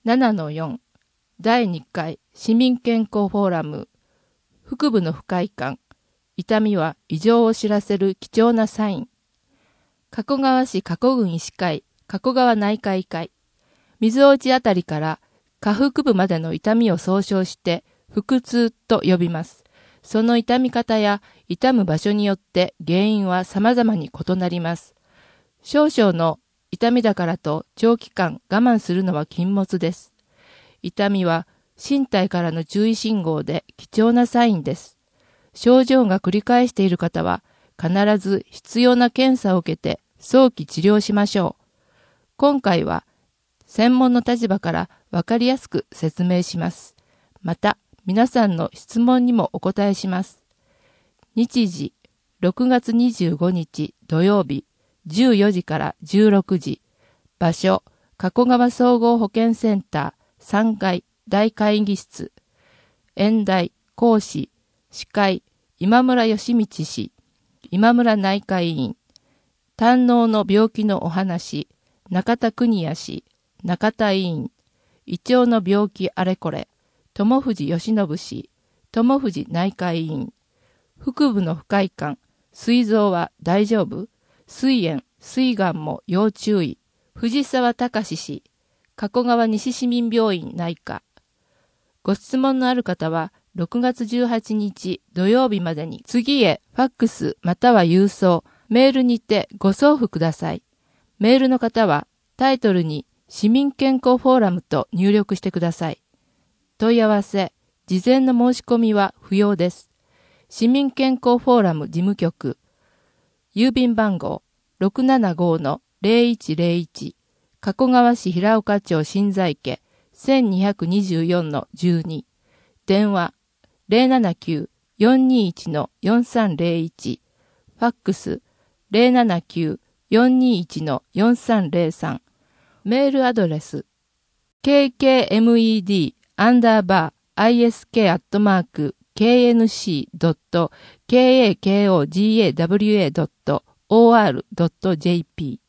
7-4 第2回市民健康フォーラム腹部の不快感痛みは異常を知らせる貴重なサイン加古川市加古郡医師会加古川内科医会水落あたりから下腹部までの痛みを総称して腹痛と呼びます。その痛み方や痛む場所によって原因は様々に異なります。少々の痛みだからと長期間我慢するのは禁物です。痛みは身体からの注意信号で貴重なサインです。症状が繰り返している方は必ず必要な検査を受けて早期治療しましょう。今回は専門の立場からわかりやすく説明します。また皆さんの質問にもお答えします。日時6月25日土曜日14時から16時。場所加古川総合保健センター3階大会議室。演題講師司会今村義道氏今村内科医院。胆のうの病気のお話中田邦也氏中田医院。胃腸の病気あれこれ友藤義信氏友藤内科医院。腹部の不快感膵臓は大丈夫膵炎膵がんも要注意藤沢隆氏加古川西市民病院内科。ご質問のある方は6月18日土曜日までに次へファックスまたは郵送メールにてご送付ください。メールの方はタイトルに市民健康フォーラムと入力してください。問い合わせ事前の申し込みは不要です。市民健康フォーラム事務局郵便番号 675-0101 加古川市平岡町新在家 1224-12 電話 079-421-4301 ファックス 079-421-4303 メールアドレス kkmed_isk@knckakogawa.or.jp